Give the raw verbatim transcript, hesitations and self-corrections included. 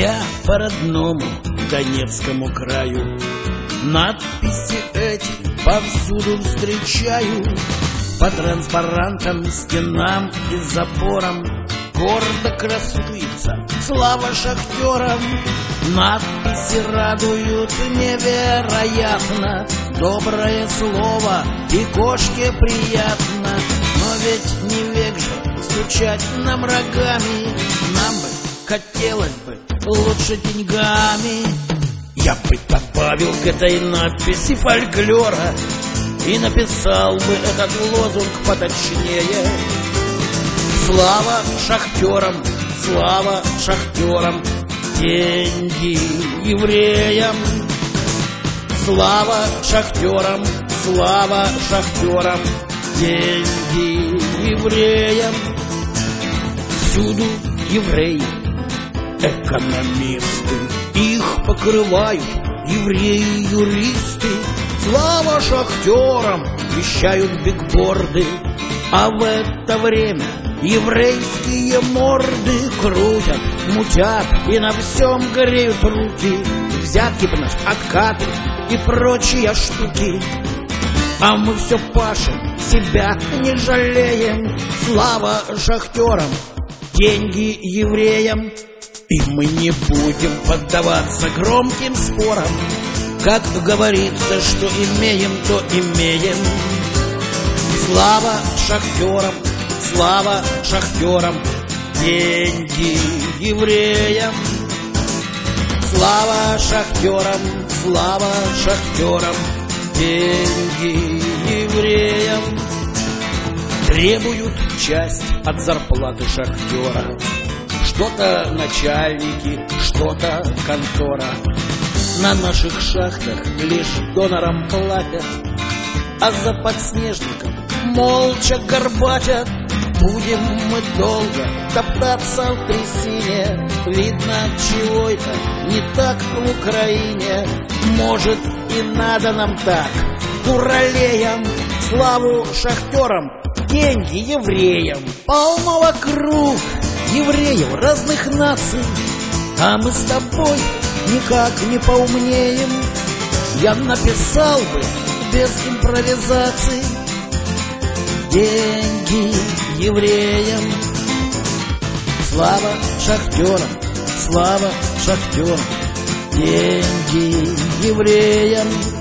Я по родному Донецкому краю надписи эти повсюду встречаю. По транспарантам, стенам и заборам гордо красуется слава шахтерам. Надписи радуют невероятно, доброе слово и кошке приятно. Но ведь не век же стучать нам рогами, нам бы хотелось бы лучше деньгами. Я бы добавил к этой надписи фольклора и написал бы этот лозунг поточнее. Слава шахтерам, слава шахтерам, деньги евреям. Слава шахтерам, слава шахтерам, деньги евреям. Всюду евреи, экономисты, их покрывают евреи-юристы. Слава шахтерам, вещают бигборды, а в это время еврейские морды крутят, мутят и на всем греют руки. Взятки, понимаешь, откаты и прочие штуки. А мы все пашем, себя не жалеем. Слава шахтерам, деньги евреям. И мы не будем поддаваться громким спорам. Как говорится, что имеем, то имеем. Слава шахтерам, слава шахтерам, деньги евреям. Слава шахтерам, слава шахтерам, деньги евреям. Требуют часть от зарплаты шахтера. Что-то начальники, что-то контора. На наших шахтах лишь донорам платят, а за подснежником молча горбатят. Будем мы долго топтаться в трясине, видно, чего это не так в Украине. Может, и надо нам так, дуралеям. Славу шахтерам, деньги евреям. Полно вокруг евреев разных наций, а мы с тобой никак не поумнеем. Я написал бы без импровизаций: деньги евреям. Слава шахтерам, слава шахтерам, деньги евреям.